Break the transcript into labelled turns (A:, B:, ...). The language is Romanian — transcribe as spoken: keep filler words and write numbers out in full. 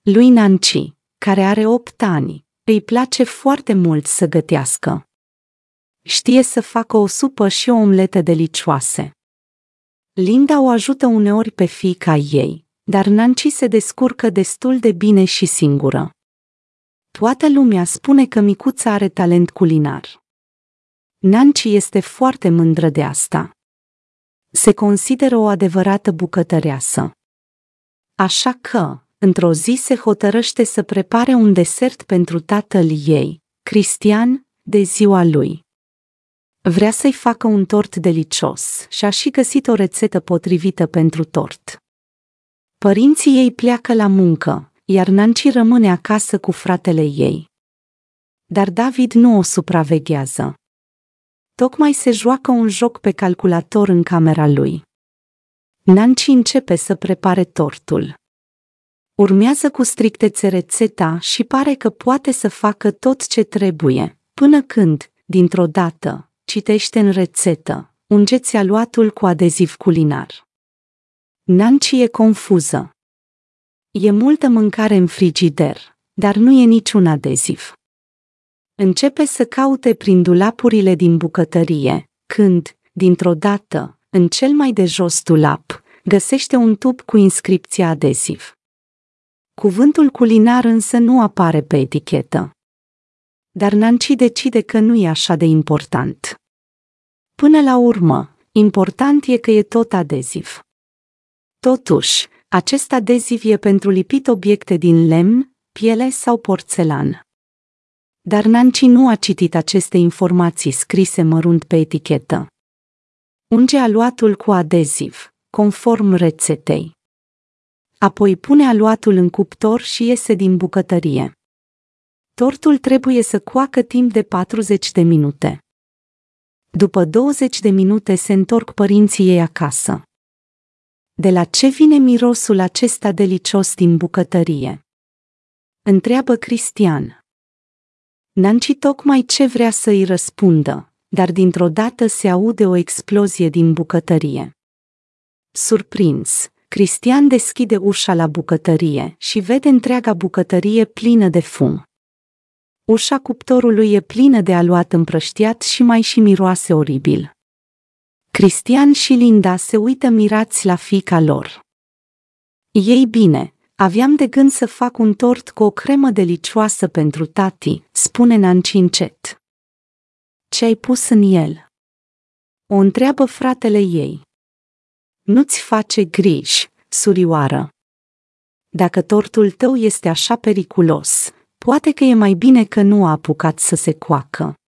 A: Lui Nancy, care are opt ani, îi place foarte mult să gătească. Știe să facă o supă și o omletă delicioase. Linda o ajută uneori pe fiica ei, dar Nancy se descurcă destul de bine și singură. Toată lumea spune că micuța are talent culinar. Nancy este foarte mândră de asta. Se consideră o adevărată bucătăreasă. Așa că, într-o zi se hotărăște să prepare un desert pentru tatăl ei, Christian, de ziua lui. Vrea să-i facă un tort delicios și a și găsit o rețetă potrivită pentru tort. Părinții ei pleacă la muncă, iar Nancy rămâne acasă cu fratele ei. Dar David nu o supraveghează. Tocmai se joacă un joc pe calculator în camera lui. Nancy începe să prepare tortul. Urmează cu strictețe rețeta și pare că poate să facă tot ce trebuie, până când, dintr-o dată, citește în rețetă: ungeți aluatul cu adeziv culinar. Nancy e confuză. E multă mâncare în frigider, dar nu e niciun adeziv. Începe să caute prin dulapurile din bucătărie, când, dintr-o dată, în cel mai de jos dulap, găsește un tub cu inscripția adeziv. Cuvântul culinar însă nu apare pe etichetă. Dar Nancy decide că nu e așa de important. Până la urmă, important e că e tot adeziv. Totuși, acest adeziv e pentru lipit obiecte din lemn, piele sau porțelan. Dar Nancy nu a citit aceste informații scrise mărunt pe etichetă. Unge aluatul cu adeziv, conform rețetei. Apoi pune aluatul în cuptor și iese din bucătărie. Tortul trebuie să coacă timp de patruzeci de minute. După douăzeci de minute se întorc părinții ei acasă. De la ce vine mirosul acesta delicios din bucătărie? Întreabă Christian. Nancy tocmai ce vrea să îi răspundă, dar dintr-o dată se aude o explozie din bucătărie. Surprins, Christian deschide ușa la bucătărie și vede întreaga bucătărie plină de fum. Ușa cuptorului e plină de aluat împrăștiat și mai și miroase oribil. Christian și Linda se uită mirați la fiica lor. Ei bine, aveam de gând să fac un tort cu o cremă delicioasă pentru tati, spune Nancy încet. Ce ai pus în el? O întreabă fratele ei. Nu-ți face griji, surioară. Dacă tortul tău este așa periculos, poate că e mai bine că nu a apucat să se coacă.